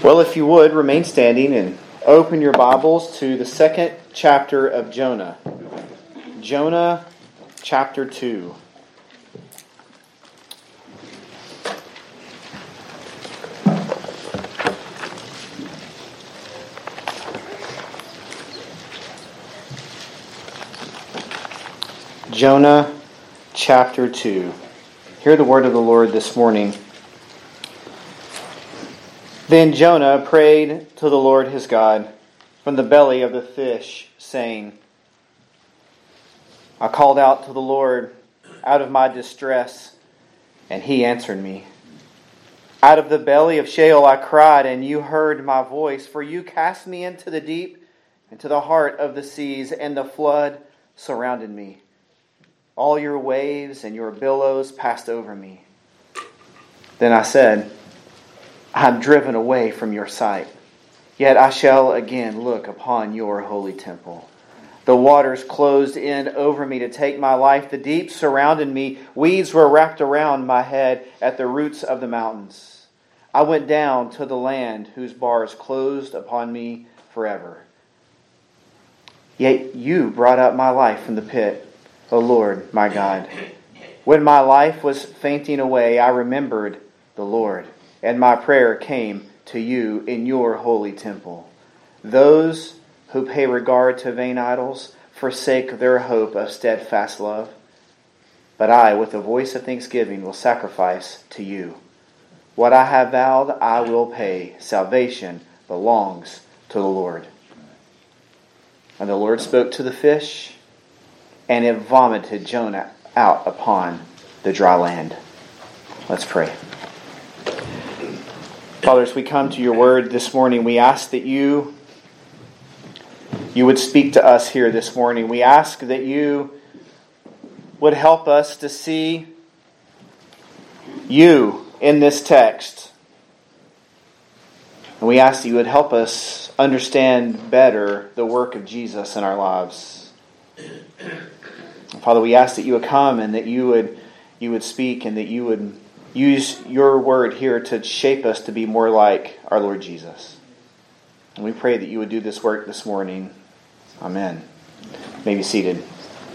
Well, if you would, remain standing and open your Bibles to the second chapter of Jonah. Jonah chapter 2. Jonah chapter 2. Hear the word of the Lord this morning. Then Jonah prayed to the Lord his God from the belly of the fish, saying, I called out to the Lord out of my distress, and he answered me. Out of the belly of Sheol I cried, and you heard my voice, for you cast me into the deep, into the heart of the seas, and the flood surrounded me. All your waves and your billows passed over me. Then I said, I am driven away from your sight, yet I shall again look upon your holy temple. The waters closed in over me to take my life. The deep surrounded me. Weeds were wrapped around my head at the roots of the mountains. I went down to the land whose bars closed upon me forever. Yet you brought up my life from the pit, O Lord, my God. When my life was fainting away, I remembered the Lord, and my prayer came to you in your holy temple. Those who pay regard to vain idols forsake their hope of steadfast love. But I, with a voice of thanksgiving, will sacrifice to you. What I have vowed, I will pay. Salvation belongs to the Lord. And the Lord spoke to the fish, and it vomited Jonah out upon the dry land. Let's pray. Father, as we come to your word this morning, we ask that you would speak to us here this morning. We ask that you would help us to see you in this text. And we ask that you would help us understand better the work of Jesus in our lives. Father, we ask that you would come and that you would speak and that you would use your word here to shape us to be more like our Lord Jesus. And we pray that you would do this work this morning. Amen. You may be seated.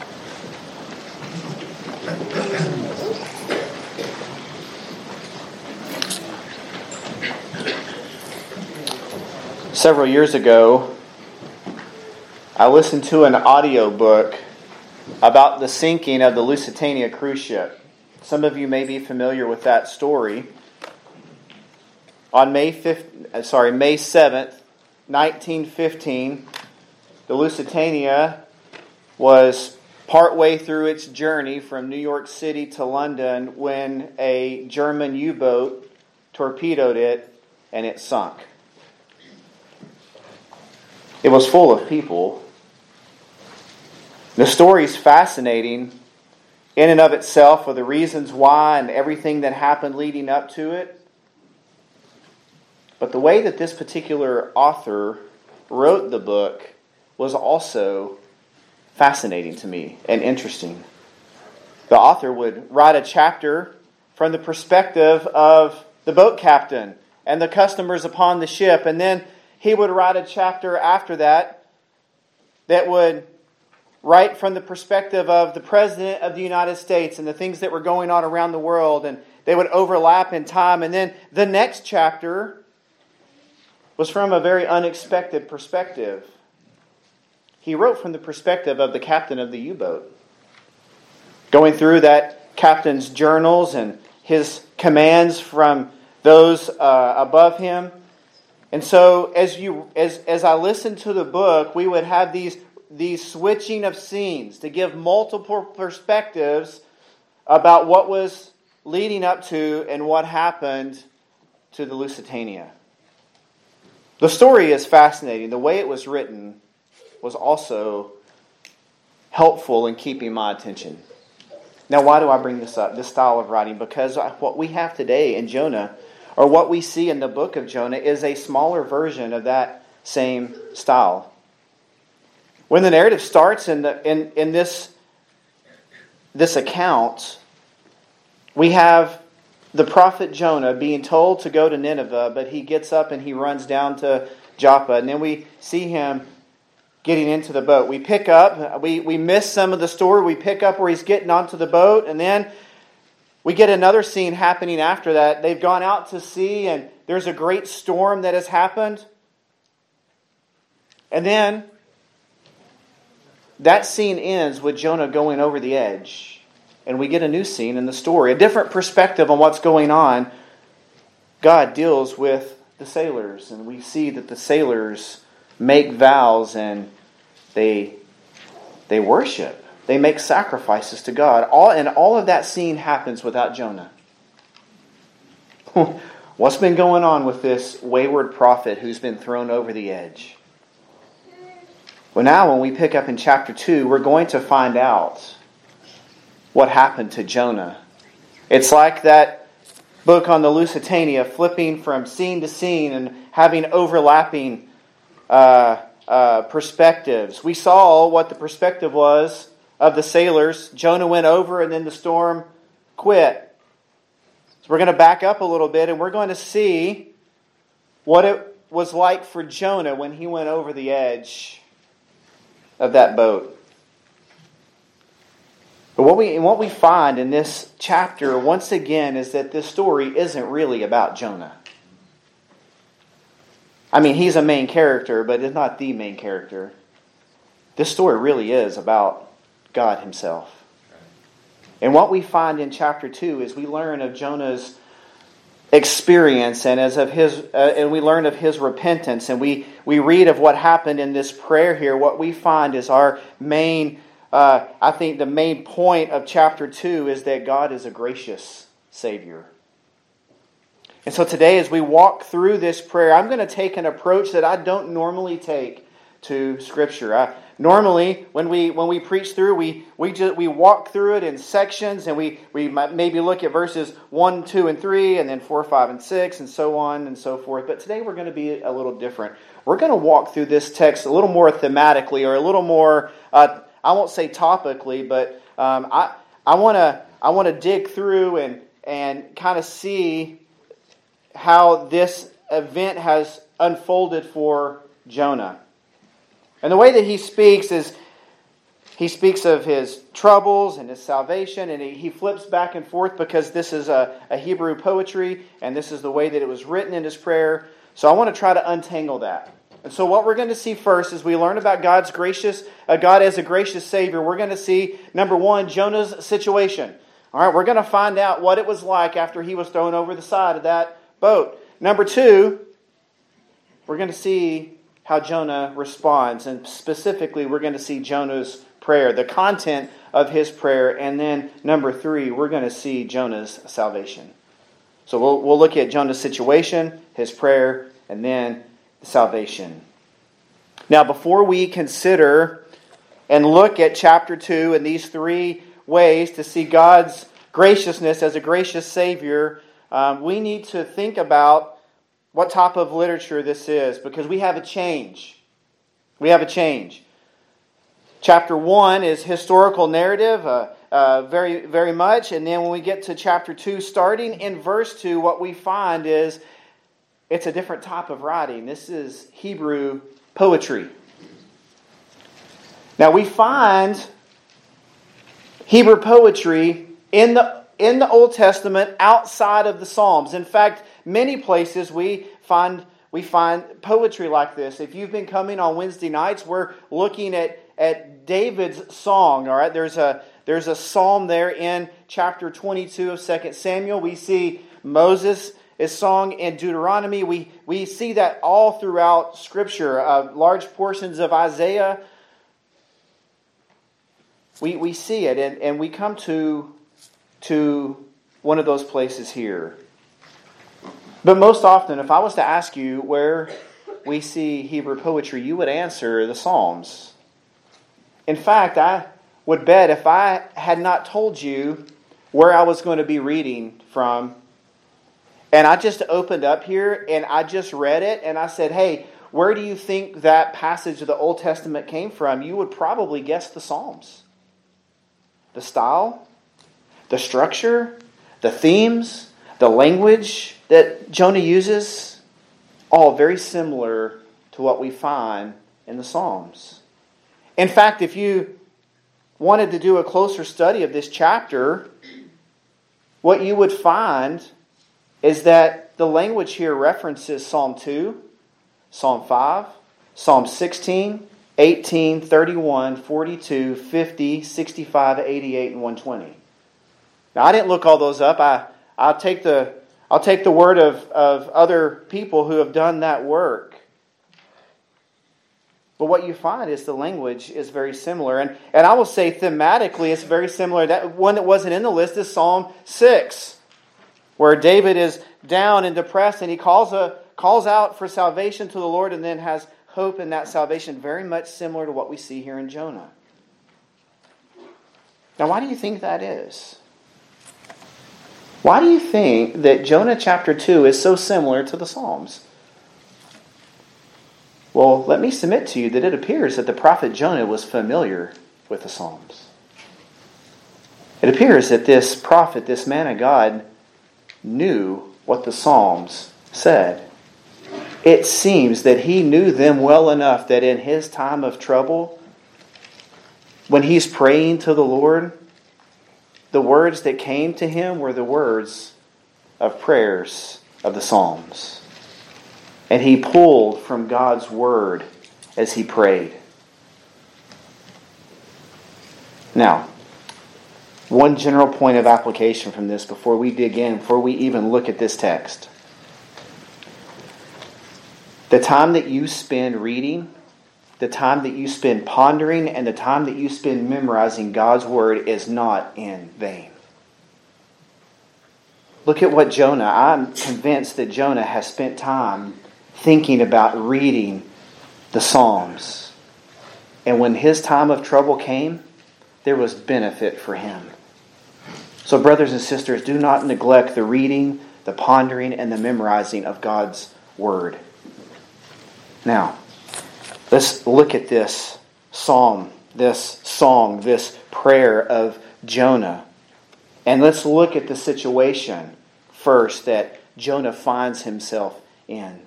Several years ago, I listened to an audiobook about the sinking of the Lusitania cruise ship. Some of you may be familiar with that story. On May 7th, 1915, the Lusitania was partway through its journey from New York City to London when a German U-boat torpedoed it and it sunk. It was full of people. The story is fascinating in and of itself, for the reasons why and everything that happened leading up to it. But the way that this particular author wrote the book was also fascinating to me and interesting. The author would write a chapter from the perspective of the boat captain and the customers upon the ship, and then he would write a chapter after that would write from the perspective of the President of the United States and the things that were going on around the world, and they would overlap in time. And then the next chapter was from a very unexpected perspective. He wrote from the perspective of the captain of the U-boat, going through that captain's journals and his commands from those above him. And so as I listened to the book, we would have these switching of scenes to give multiple perspectives about what was leading up to and what happened to the Lusitania. The story is fascinating. The way it was written was also helpful in keeping my attention. Now, why do I bring this up, this style of writing? Because what we have today in Jonah, or what we see in the book of Jonah, is a smaller version of that same style. When the narrative starts in this account, we have the prophet Jonah being told to go to Nineveh, but he gets up and he runs down to Joppa. And then we see him getting into the boat. We miss some of the story. We pick up where he's getting onto the boat, and then we get another scene happening after that. They've gone out to sea, and there's a great storm that has happened. And then that scene ends with Jonah going over the edge. And we get a new scene in the story, a different perspective on what's going on. God deals with the sailors, and we see that the sailors make vows and they worship. They make sacrifices to God. All of that scene happens without Jonah. What's been going on with this wayward prophet who's been thrown over the edge? Well, now when we pick up in chapter 2, we're going to find out what happened to Jonah. It's like that book on the Lusitania, flipping from scene to scene and having overlapping perspectives. We saw what the perspective was of the sailors. Jonah went over and then the storm quit. So we're going to back up a little bit and we're going to see what it was like for Jonah when he went over the edge of that boat. But what we find in this chapter, once again, is that this story isn't really about Jonah. I mean, he's a main character, but it's not the main character. This story really is about God himself. And what we find in chapter 2 is we learn of Jonah's experience and we learn of his repentance, and we read of what happened in this prayer here. What we find is our main, I think the main point of chapter 2 is that God is a gracious Savior. And so today as we walk through this prayer, I'm going to take an approach that I don't normally take to Scripture. Normally, when we preach through, we walk through it in sections, and we might maybe look at verses 1, 2, and 3, and then 4, 5, and 6, and so on and so forth. But today we're going to be a little different. We're going to walk through this text a little more thematically, or a little more, I won't say topically, but I want to dig through and kind of see how this event has unfolded for Jonah. And the way that he speaks is, he speaks of his troubles and his salvation, and he flips back and forth because this is a Hebrew poetry, and this is the way that it was written in his prayer. So I want to try to untangle that. And so what we're going to see first is we learn about God as a gracious Savior. We're going to see, number one, Jonah's situation. All right, we're going to find out what it was like after he was thrown over the side of that boat. Number two, we're going to see how Jonah responds. And specifically, we're going to see Jonah's prayer, the content of his prayer. And then number three, we're going to see Jonah's salvation. So we'll look at Jonah's situation, his prayer, and then salvation. Now, before we consider and look at chapter 2 and these three ways to see God's graciousness as a gracious Savior, we need to think about what type of literature this is, because we have a change. Chapter 1 is historical narrative, very, very much. And then when we get to chapter 2, starting in verse 2, what we find is it's a different type of writing. This is Hebrew poetry. Now we find Hebrew poetry in the Old Testament outside of the Psalms. In fact, many places we find poetry like this. If you've been coming on Wednesday nights, we're looking at David's song. All right, there's a psalm there in chapter 22 of 2 Samuel. We see Moses is sung in Deuteronomy. We see that all throughout Scripture. Large portions of Isaiah. We see it, and we come to one of those places here. But most often, if I was to ask you where we see Hebrew poetry, you would answer the Psalms. In fact, I would bet if I had not told you where I was going to be reading from, and I just opened up here and I just read it and I said, hey, where do you think that passage of the Old Testament came from? You would probably guess the Psalms. The style, the structure, the themes, The language that Jonah uses, all very similar to what we find in the Psalms. In fact, if you wanted to do a closer study of this chapter, what you would find is that the language here references Psalm 2, Psalm 5, Psalm 16, 18, 31, 42, 50, 65, 88, and 120. Now, I didn't look all those up. I'll take the word of other people who have done that work. But what you find is the language is very similar. And I will say thematically it's very similar. That one that wasn't in the list is Psalm 6, where David is down and depressed and he calls out for salvation to the Lord and then has hope in that salvation, very much similar to what we see here in Jonah. Now, why do you think that is? Why do you think that Jonah chapter 2 is so similar to the Psalms? Well, let me submit to you that it appears that the prophet Jonah was familiar with the Psalms. It appears that this prophet, this man of God, knew what the Psalms said. It seems that he knew them well enough that in his time of trouble, when he's praying to the Lord, the words that came to him were the words of prayers of the Psalms. And he pulled from God's word as he prayed. Now, one general point of application from this before we dig in, before we even look at this text. The time that you spend reading, the time that you spend pondering, and the time that you spend memorizing God's word is not in vain. Look at what Jonah, I'm convinced that Jonah has spent time thinking about reading the Psalms. And when his time of trouble came, there was benefit for him. So brothers and sisters, do not neglect the reading, the pondering, and the memorizing of God's word. Now, let's look at this psalm, this song, this prayer of Jonah. And let's look at the situation first that Jonah finds himself in.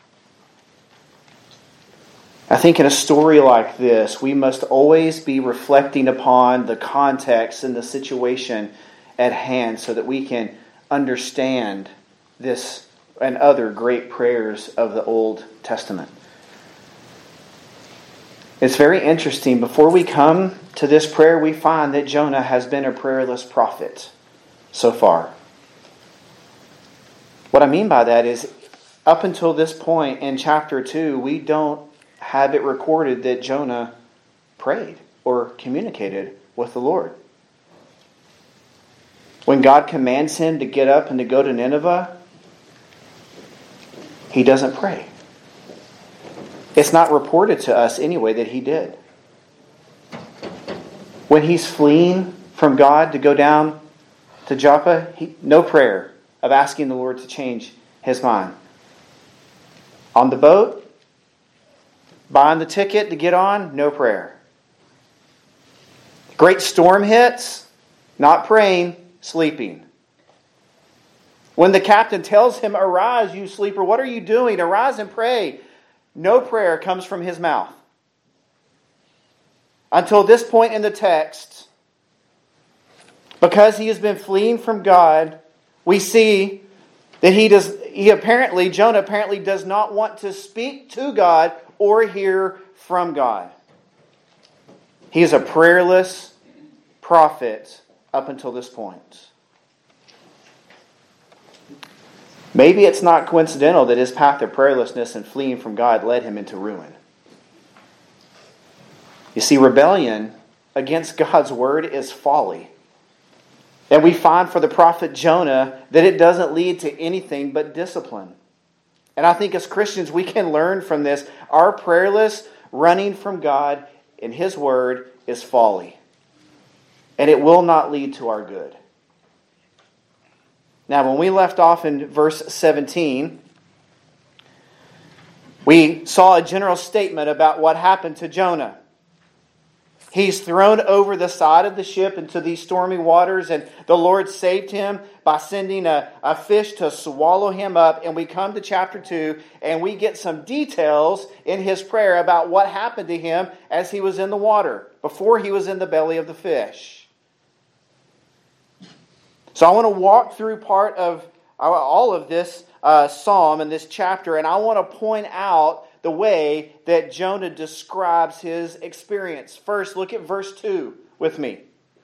I think in a story like this, we must always be reflecting upon the context and the situation at hand so that we can understand this and other great prayers of the Old Testament. It's very interesting. Before we come to this prayer, we find that Jonah has been a prayerless prophet so far. What I mean by that is, up until this point in chapter 2, we don't have it recorded that Jonah prayed or communicated with the Lord. When God commands him to get up and to go to Nineveh, he doesn't pray. It's not reported to us anyway that he did. When he's fleeing from God to go down to Joppa, no prayer of asking the Lord to change his mind. On the boat, buying the ticket to get on, no prayer. Great storm hits, not praying, sleeping. When the captain tells him, "Arise, you sleeper, what are you doing? Arise and pray." No prayer comes from his mouth. Until this point in the text, because he has been fleeing from God, we see that Jonah apparently does not want to speak to God or hear from God. He is a prayerless prophet up until this point. Maybe it's not coincidental that his path of prayerlessness and fleeing from God led him into ruin. You see, rebellion against God's word is folly. And we find for the prophet Jonah that it doesn't lead to anything but discipline. And I think as Christians we can learn from this. Our prayerless running from God in His word is folly. And it will not lead to our good. Now, when we left off in verse 17, we saw a general statement about what happened to Jonah. He's thrown over the side of the ship into these stormy waters, and the Lord saved him by sending a fish to swallow him up. And we come to chapter 2, and we get some details in his prayer about what happened to him as he was in the water, before he was in the belly of the fish. So I want to walk through part of all of this psalm and this chapter, and I want to point out the way that Jonah describes his experience. First, look at verse 2 with me.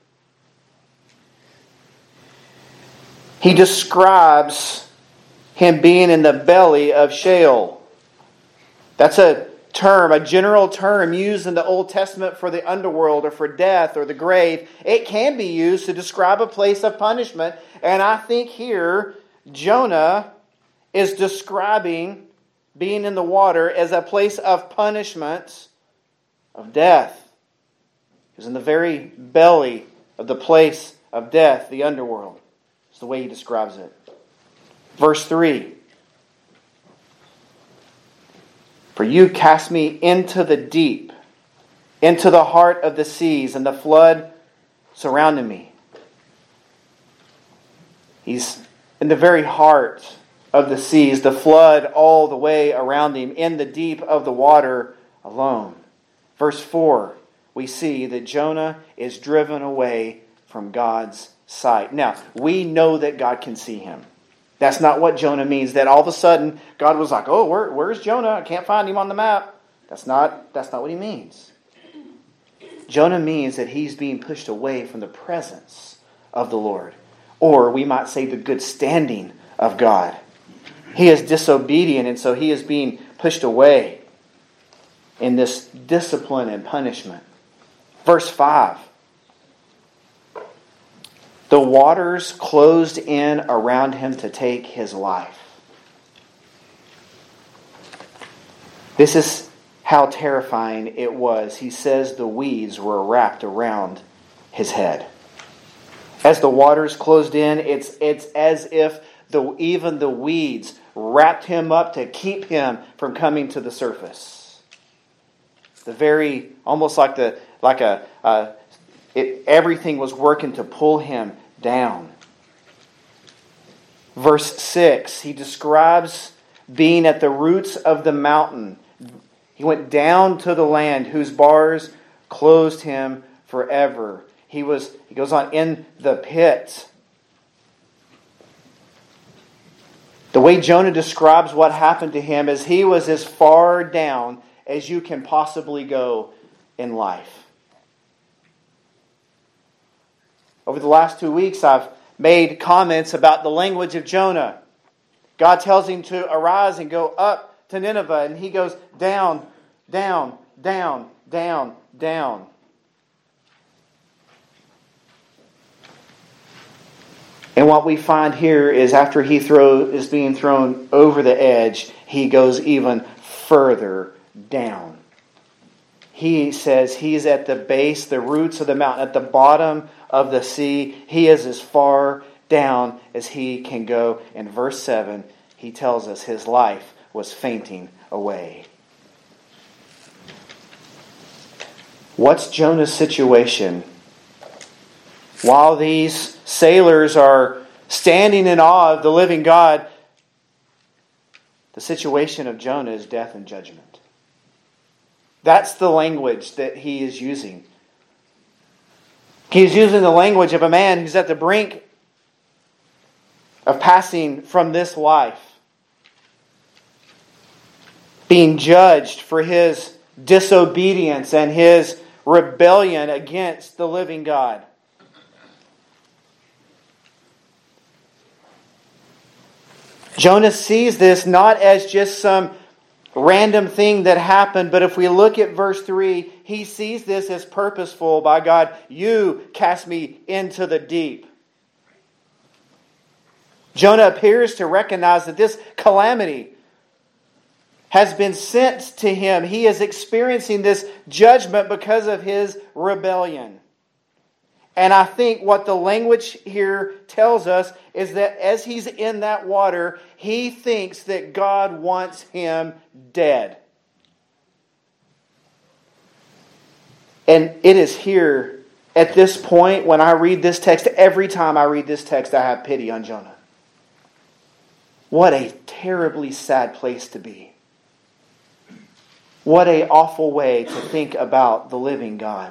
He describes him being in the belly of Sheol. That's a term, a general term used in the Old Testament for the underworld or for death or the grave. It can be used to describe a place of punishment. And I think here, Jonah is describing being in the water as a place of punishment, of death. He was in the very belly of the place of death, the underworld. It's the way he describes it. Verse 3. For you cast me into the deep, into the heart of the seas, and the flood surrounded me. He's in the very heart of the seas, the flood all the way around him, in the deep of the water alone. Verse 4, we see that Jonah is driven away from God's sight. Now, we know that God can see him. That's not what Jonah means, that all of a sudden God was like, oh, where's Jonah? I can't find him on the map. That's not what he means. Jonah means that he's being pushed away from the presence of the Lord. Or we might say the good standing of God. He is disobedient, and so he is being pushed away in this discipline and punishment. Verse 5. The waters closed in around him to take his life. This is how terrifying it was. He says the weeds were wrapped around his head. As the waters closed in, it's as if even the weeds wrapped him up to keep him from coming to the surface. Almost like everything was working to pull him down. Verse 6, he describes being at the roots of the mountain. He went down to the land whose bars closed him forever. He goes on, in the pit. The way Jonah describes what happened to him is he was as far down as you can possibly go in life. Over the last 2 weeks, I've made comments about the language of Jonah. God tells him to arise and go up to Nineveh, and he goes down, down, down, down, down. And what we find here is after he is being thrown over the edge, he goes even further down. He says he's at the base, the roots of the mountain, at the bottom of the sea. He is as far down as he can go. In verse 7, he tells us his life was fainting away. What's Jonah's situation? While these sailors are standing in awe of the living God, the situation of Jonah is death and judgment. That's the language that he is using. He is using the language of a man who's at the brink of passing from this life, being judged for his disobedience and his rebellion against the living God. Jonah sees this not as just some random thing that happened, but if we look at verse 3, he sees this as purposeful by God. You cast me into the deep. Jonah appears to recognize that this calamity has been sent to him. He is experiencing this judgment because of his rebellion. And I think what the language here tells us is that as he's in that water, he thinks that God wants him dead. And it is here at this point when I read this text, every time I read this text, I have pity on Jonah. What a terribly sad place to be. What an awful way to think about the living God.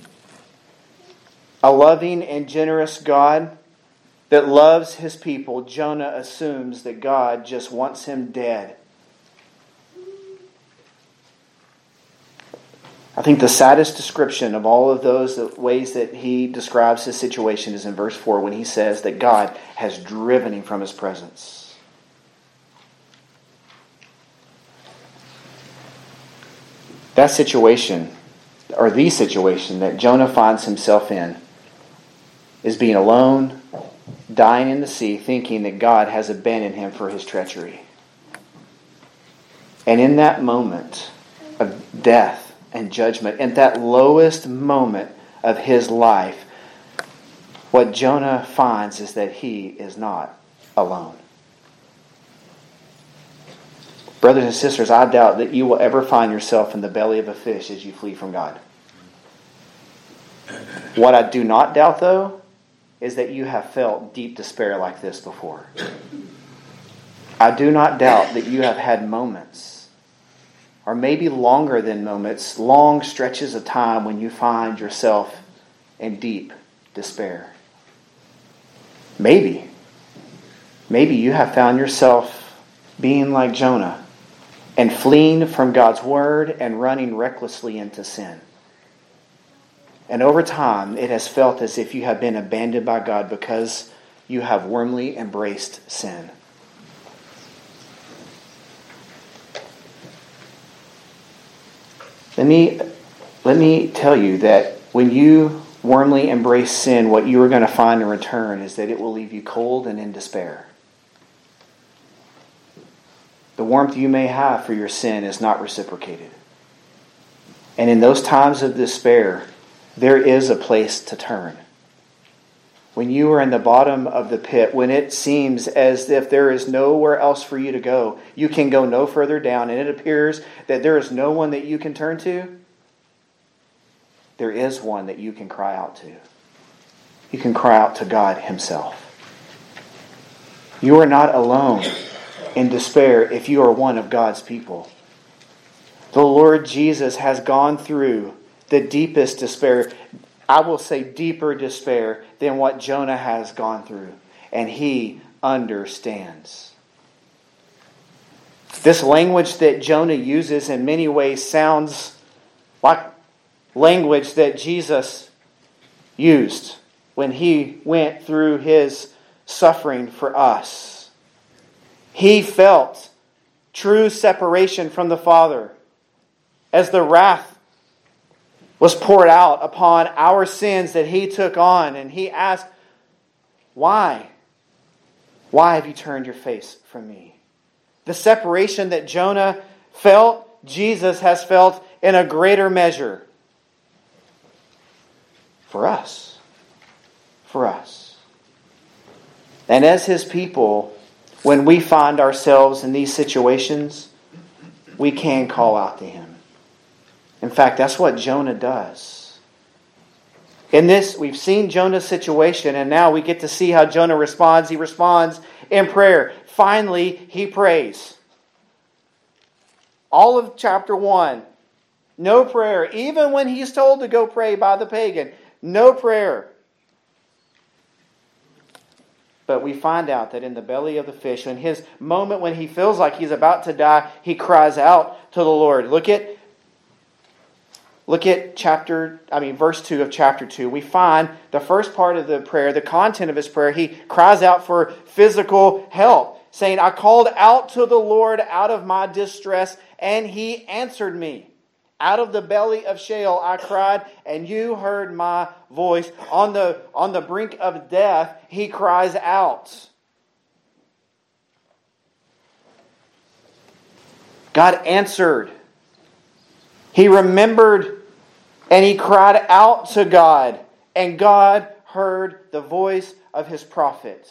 A loving and generous God that loves His people, Jonah assumes that God just wants him dead. I think the saddest description of all of those ways that he describes his situation is in verse 4 when he says that God has driven him from His presence. That situation, or the situation that Jonah finds himself in, is being alone, dying in the sea, thinking that God has abandoned him for his treachery. And in that moment of death and judgment, in that lowest moment of his life, what Jonah finds is that he is not alone. Brothers and sisters, I doubt that you will ever find yourself in the belly of a fish as you flee from God. What I do not doubt, though, is that you have felt deep despair like this before. I do not doubt that you have had moments, or maybe longer than moments, long stretches of time when you find yourself in deep despair. Maybe you have found yourself being like Jonah and fleeing from God's word and running recklessly into sin. And over time, it has felt as if you have been abandoned by God because you have warmly embraced sin. Let me tell you that when you warmly embrace sin, what you are going to find in return is that it will leave you cold and in despair. The warmth you may have for your sin is not reciprocated. And in those times of despair, there is a place to turn. When you are in the bottom of the pit, when it seems as if there is nowhere else for you to go, you can go no further down, and it appears that there is no one that you can turn to, there is one that you can cry out to. You can cry out to God Himself. You are not alone in despair if you are one of God's people. The Lord Jesus has gone through the deepest despair, I will say deeper despair than what Jonah has gone through. And He understands. This language that Jonah uses in many ways sounds like language that Jesus used when He went through His suffering for us. He felt true separation from the Father as the wrath was poured out upon our sins that He took on. And He asked, why? Why have you turned your face from me? The separation that Jonah felt, Jesus has felt in a greater measure. For us. For us. And as His people, when we find ourselves in these situations, we can call out to Him. In fact, that's what Jonah does. In this, we've seen Jonah's situation, and now we get to see how Jonah responds. He responds in prayer. Finally, he prays. All of chapter 1, no prayer. Even when he's told to go pray by the pagan, no prayer. But we find out that in the belly of the fish, in his moment when he feels like he's about to die, he cries out to the Lord. Look at verse 2 of chapter 2. We find the first part of the prayer, the content of his prayer, he cries out for physical help, saying, I called out to the Lord out of my distress, and He answered me. Out of the belly of Sheol I cried, and you heard my voice. On the brink of death, he cries out. God answered. He remembered, and he cried out to God, and God heard the voice of His prophet.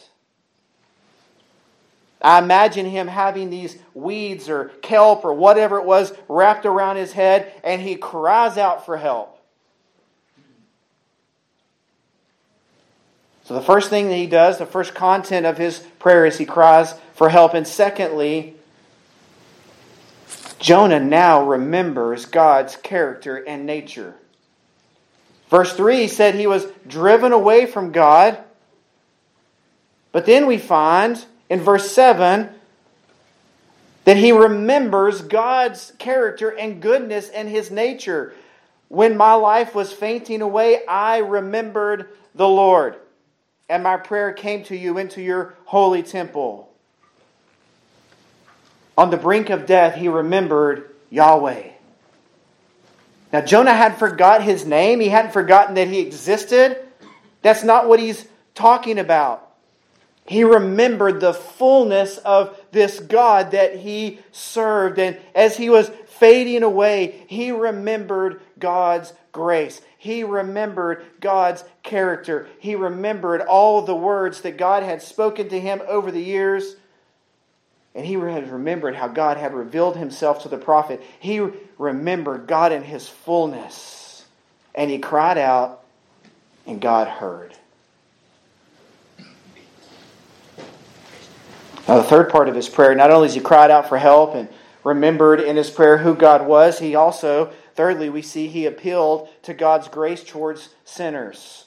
I imagine him having these weeds or kelp or whatever it was wrapped around his head, and he cries out for help. So the first thing that he does, the first content of his prayer is he cries for help. And secondly, Jonah now remembers God's character and nature. Verse 3 said he was driven away from God. But then we find in verse 7 that he remembers God's character and goodness and His nature. When my life was fainting away, I remembered the Lord, and my prayer came to you into your holy temple. On the brink of death, he remembered Yahweh. Now, Jonah had forgot his name. He hadn't forgotten that he existed. That's not what he's talking about. He remembered the fullness of this God that he served. And as he was fading away, he remembered God's grace. He remembered God's character. He remembered all the words that God had spoken to him over the years. And he had remembered how God had revealed Himself to the prophet. He remembered God in His fullness. And he cried out, and God heard. Now, the third part of his prayer, not only has he cried out for help and remembered in his prayer who God was, he also, thirdly, we see he appealed to God's grace towards sinners.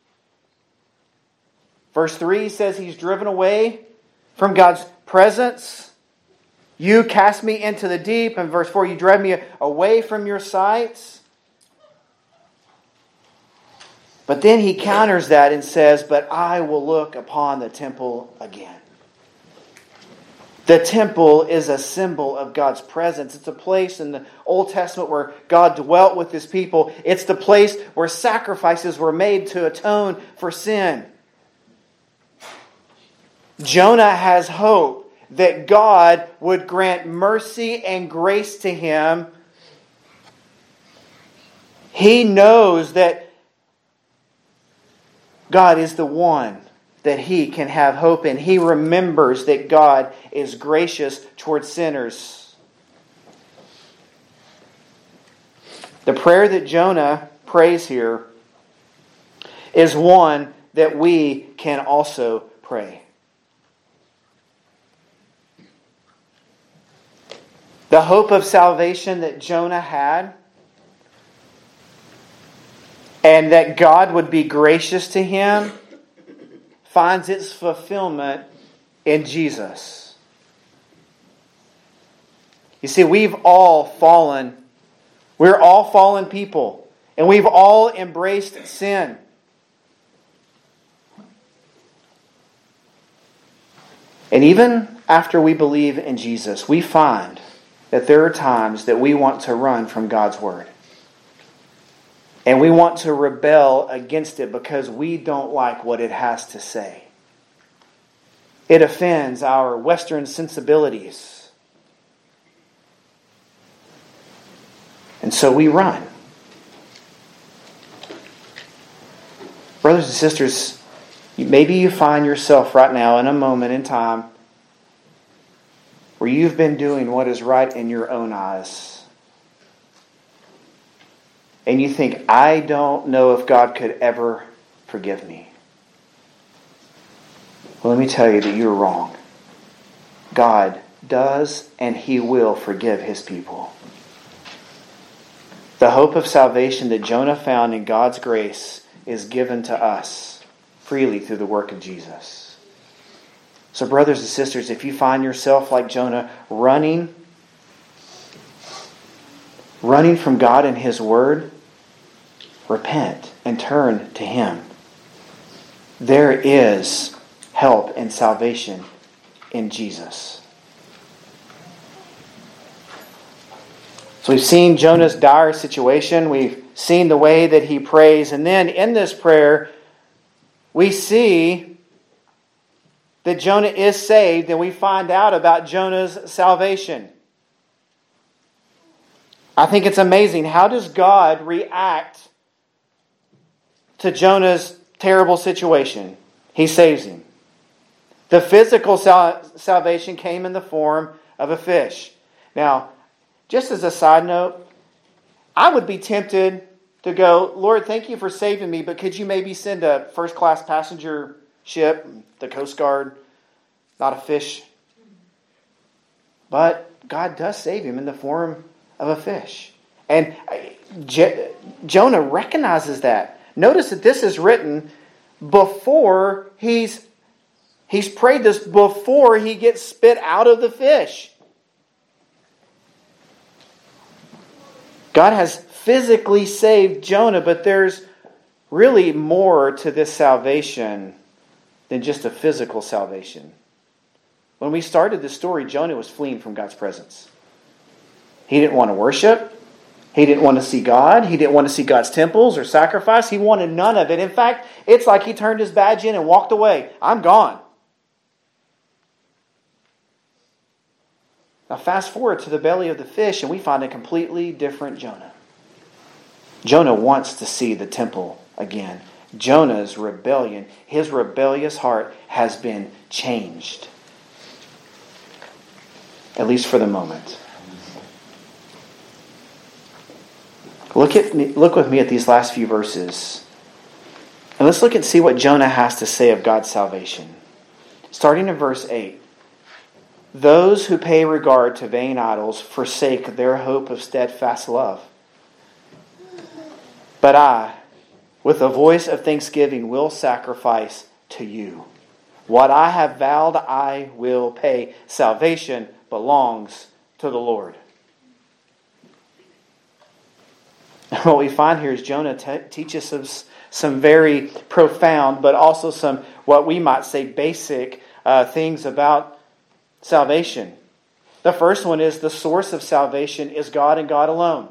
Verse 3 says he's driven away from God's presence. You cast me into the deep. And verse 4, you drive me away from your sight. But then he counters that and says, but I will look upon the temple again. The temple is a symbol of God's presence. It's a place in the Old Testament where God dwelt with His people. It's the place where sacrifices were made to atone for sin. Jonah has hope that God would grant mercy and grace to him. He knows that God is the one that he can have hope in. He remembers that God is gracious towards sinners. The prayer that Jonah prays here is one that we can also pray. The hope of salvation that Jonah had, and that God would be gracious to him, finds its fulfillment in Jesus. You see, we've all fallen. We're all fallen people. And we've all embraced sin. And even after we believe in Jesus, we find that there are times that we want to run from God's Word. And we want to rebel against it because we don't like what it has to say. It offends our Western sensibilities. And so we run. Brothers and sisters, maybe you find yourself right now in a moment in time where you've been doing what is right in your own eyes. And you think, I don't know if God could ever forgive me. Well, let me tell you that you're wrong. God does and He will forgive His people. The hope of salvation that Jonah found in God's grace is given to us freely through the work of Jesus. So brothers and sisters, if you find yourself like Jonah, running from God and His Word, repent and turn to Him. There is help and salvation in Jesus. So we've seen Jonah's dire situation. We've seen the way that he prays. And then in this prayer, we see that Jonah is saved, and we find out about Jonah's salvation. I think it's amazing. How does God react to Jonah's terrible situation? He saves him. The physical salvation came in the form of a fish. Now, just as a side note, I would be tempted to go, Lord, thank you for saving me, but could you maybe send a first-class passenger ship, the Coast Guard, not a fish? But God does save him in the form of a fish. And Jonah recognizes that. Notice that this is written before he's prayed this, before he gets spit out of the fish. God has physically saved Jonah, but there's really more to this salvation than just a physical salvation. When we started the story, Jonah was fleeing from God's presence. He didn't want to worship. He didn't want to see God. He didn't want to see God's temples or sacrifice. He wanted none of it. In fact, it's like he turned his badge in and walked away. I'm gone. Now fast forward to the belly of the fish and we find a completely different Jonah. Jonah wants to see the temple again. Jonah's rebellion, his rebellious heart has been changed. At least for the moment. Look with me at these last few verses. And let's look and see what Jonah has to say of God's salvation. Starting in verse 8. Those who pay regard to vain idols forsake their hope of steadfast love. But I, with a voice of thanksgiving, will sacrifice to you. What I have vowed I will pay. Salvation belongs to the Lord. What we find here is Jonah teaches us some very profound, but also some, what we might say, basic things about salvation. The first one is the source of salvation is God and God alone.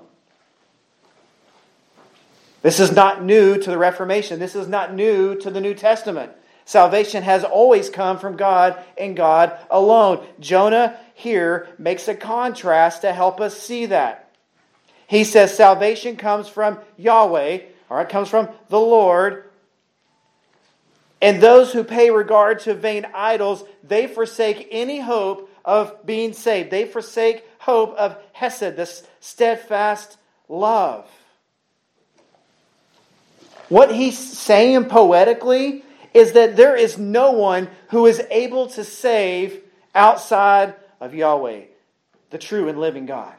This is not new to the Reformation. This is not new to the New Testament. Salvation has always come from God and God alone. Jonah here makes a contrast to help us see that. He says salvation comes from Yahweh, comes from the Lord. And those who pay regard to vain idols, they forsake any hope of being saved. They forsake hope of Hesed, this steadfast love. What he's saying poetically is that there is no one who is able to save outside of Yahweh, the true and living God.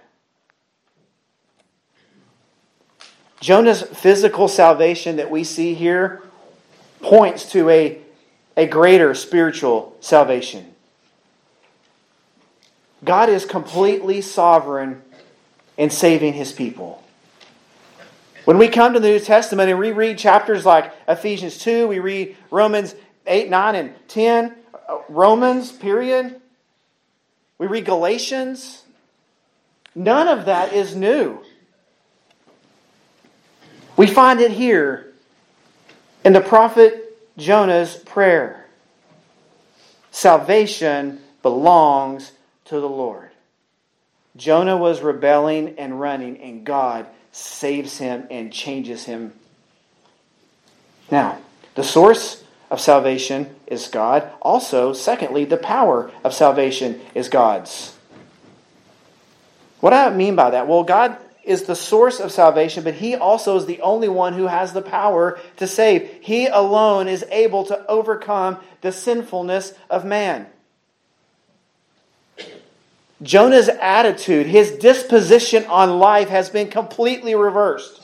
Jonah's physical salvation that we see here points to a greater spiritual salvation. God is completely sovereign in saving His people. When we come to the New Testament and we read chapters like Ephesians 2, we read Romans 8, 9, and 10, Romans, period. We read Galatians. None of that is new. We find it here in the prophet Jonah's prayer. Salvation belongs to the Lord. Jonah was rebelling and running, and God saves him and changes him. Now, the source of salvation is God. Also, secondly, the power of salvation is God's. What do I mean by that? Well, God is the source of salvation, but He also is the only one who has the power to save. He alone is able to overcome the sinfulness of man. Jonah's attitude, his disposition on life has been completely reversed.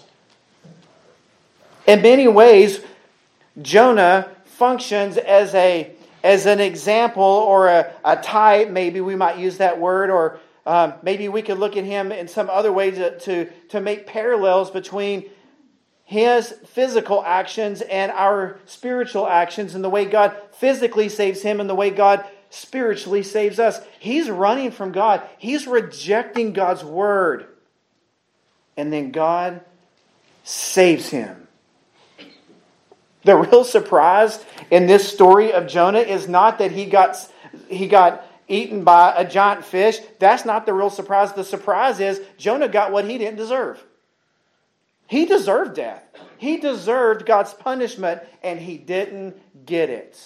In many ways, Jonah functions as an example or a type, maybe we might use that word, or maybe we could look at him in some other way to make parallels between his physical actions and our spiritual actions, and the way God physically saves him and the way God spiritually saves us. He's running from God. He's rejecting God's word. And then God saves him. The real surprise in this story of Jonah is not that he got eaten by a giant fish. That's not the real surprise. The surprise is Jonah got what he didn't deserve. He deserved death. He deserved God's punishment, and he didn't get it.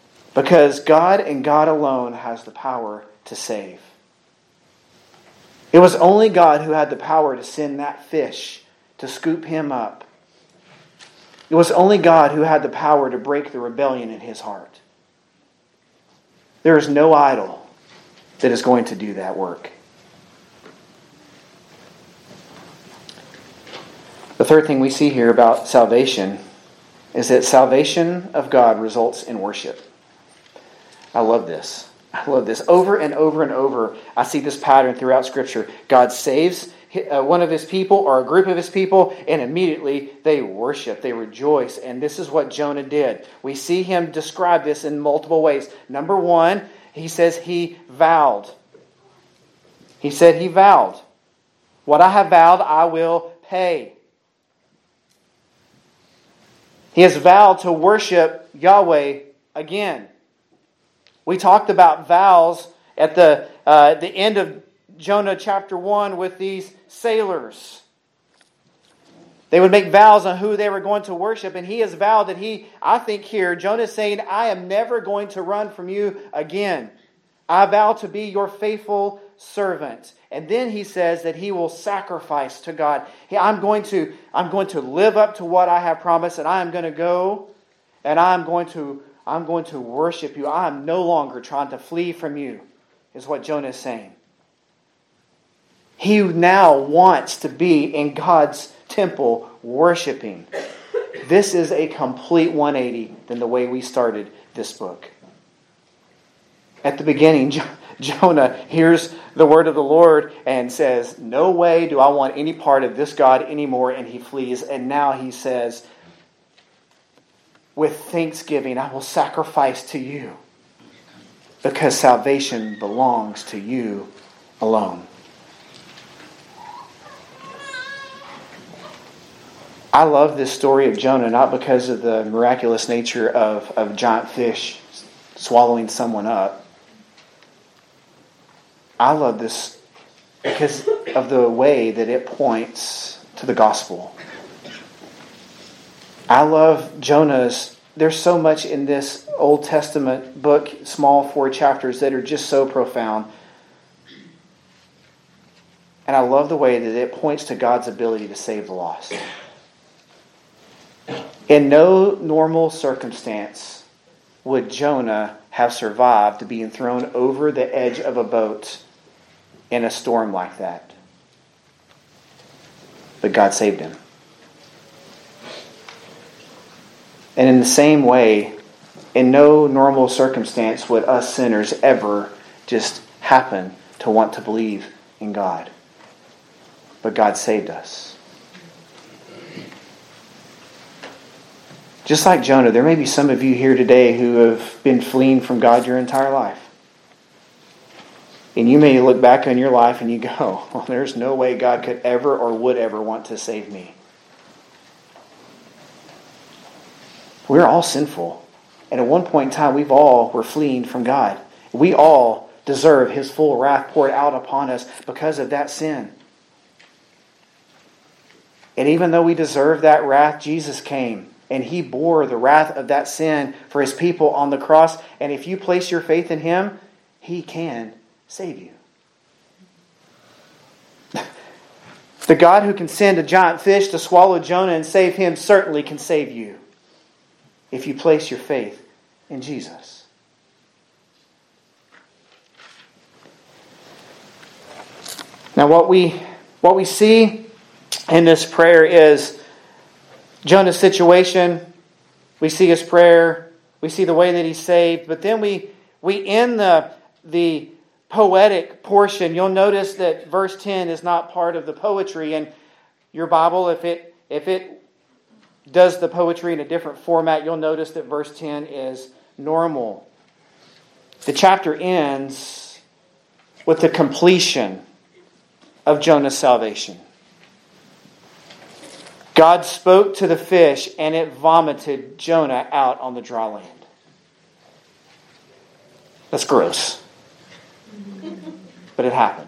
Because God and God alone has the power to save. It was only God who had the power to send that fish to scoop him up. It was only God who had the power to break the rebellion in his heart. There is no idol that is going to do that work. The third thing we see here about salvation is that salvation of God results in worship. I love this. I love this. Over and over and over, I see this pattern throughout Scripture. God saves one of his people or a group of his people, and immediately they worship, they rejoice. And this is what Jonah did. We see him describe this in multiple ways. Number one, he says he vowed. He said he vowed. What I have vowed, I will pay. He has vowed to worship Yahweh again. We talked about vows at the end of Jonah chapter 1 with these sailors. They would make vows on who they were going to worship, and he has vowed that I think here, Jonah is saying, I am never going to run from you again. I vow to be your faithful servant. And then he says that he will sacrifice to God. I'm going to live up to what I have promised, and I am going to go and I'm going to worship you. I am no longer trying to flee from you, is what Jonah is saying. He now wants to be in God's temple worshiping. This is a complete 180 than the way we started this book. At the beginning, Jonah hears the word of the Lord and says, no way do I want any part of this God anymore, and he flees. And now he says, with thanksgiving, I will sacrifice to you, because salvation belongs to you alone. I love this story of Jonah, not because of the miraculous nature of a giant fish swallowing someone up. I love this because of the way that it points to the gospel. I love Jonah's. There's so much in this Old Testament book, small 4 chapters, that are just so profound. And I love the way that it points to God's ability to save the lost. In no normal circumstance would Jonah have survived being thrown over the edge of a boat in a storm like that. But God saved him. And in the same way, in no normal circumstance would us sinners ever just happen to want to believe in God. But God saved us. Just like Jonah, there may be some of you here today who have been fleeing from God your entire life. And you may look back on your life and you go, well, there's no way God could ever or would ever want to save me. We're all sinful. And at one point in time, we all were fleeing from God. We all deserve his full wrath poured out upon us because of that sin. And even though we deserve that wrath, Jesus came. And he bore the wrath of that sin for his people on the cross. And if you place your faith in him, he can save you. The God who can send a giant fish to swallow Jonah and save him certainly can save you if you place your faith in Jesus. Now what we see in this prayer is Jonah's situation. We see his prayer. We see the way that he's saved. But then we end the poetic portion. You'll notice that verse 10 is not part of the poetry. In your Bible, if it does the poetry in a different format, you'll notice that verse 10 is normal. The chapter ends with the completion of Jonah's salvation. God spoke to the fish and it vomited Jonah out on the dry land. That's gross. But it happened.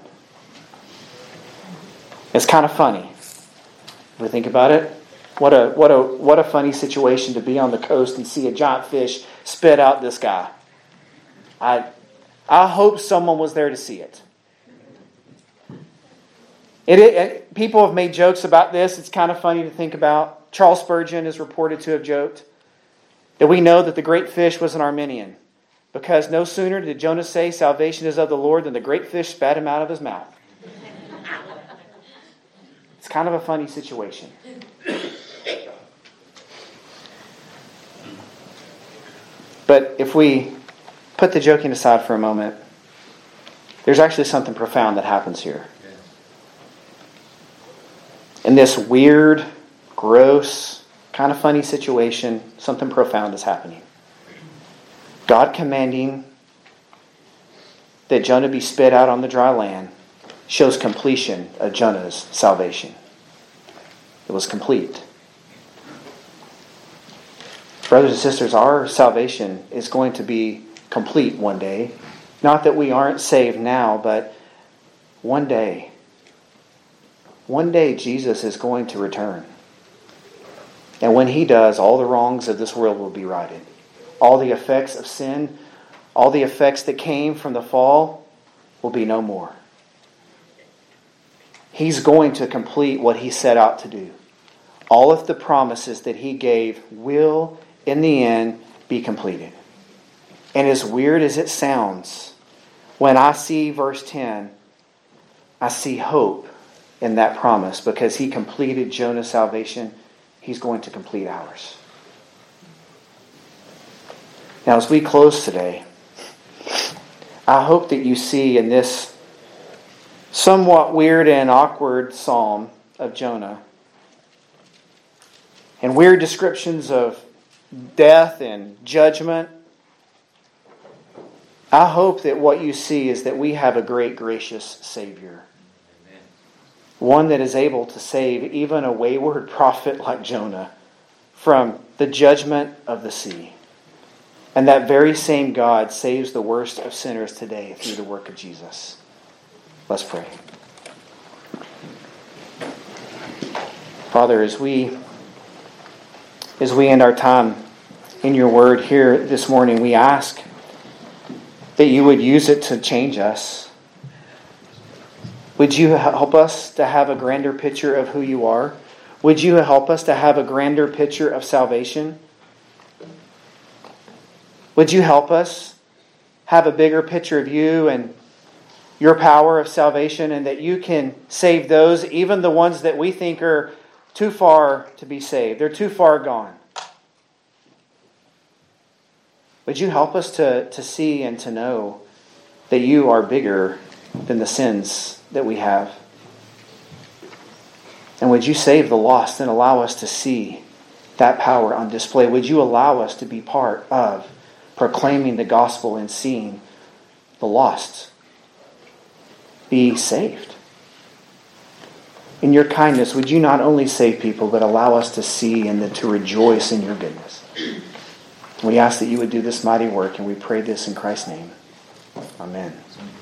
It's kind of funny. If we think about it, what a funny situation to be on the coast and see a giant fish spit out this guy. I hope someone was there to see it. People have made jokes about this. It's kind of funny to think about. Charles Spurgeon is reported to have joked that we know that the great fish was an Arminian, because no sooner did Jonah say salvation is of the Lord than the great fish spat him out of his mouth. It's kind of a funny situation. But if we put the joking aside for a moment, there's actually something profound that happens here. In this weird, gross, kind of funny situation, something profound is happening. God commanding that Jonah be spit out on the dry land shows completion of Jonah's salvation. It was complete. Brothers and sisters, our salvation is going to be complete one day. Not that we aren't saved now, but one day Jesus is going to return. And when He does, all the wrongs of this world will be righted. All the effects of sin, all the effects that came from the fall will be no more. He's going to complete what He set out to do. All of the promises that He gave will, in the end, be completed. And as weird as it sounds, when I see verse 10, I see hope in that promise, because He completed Jonah's salvation. He's going to complete ours. Now, as we close today, I hope that you see in this somewhat weird and awkward psalm of Jonah, and weird descriptions of death and judgment, I hope that what you see is that we have a great, gracious Savior. Amen. One that is able to save even a wayward prophet like Jonah from the judgment of the sea. And that very same God saves the worst of sinners today through the work of Jesus. Let's pray. Father, as we end our time in your word here this morning, we ask that you would use it to change us. Would you help us to have a grander picture of who you are? Would you help us to have a grander picture of salvation? Would you help us have a bigger picture of you and your power of salvation, and that you can save those, even the ones that we think are too far to be saved. They're too far gone. Would you help us to see and to know that you are bigger than the sins that we have? And would you save the lost and allow us to see that power on display? Would you allow us to be part of proclaiming the gospel and seeing the lost be saved? In your kindness, would you not only save people, but allow us to see and to rejoice in your goodness? We ask that you would do this mighty work, and we pray this in Christ's name. Amen.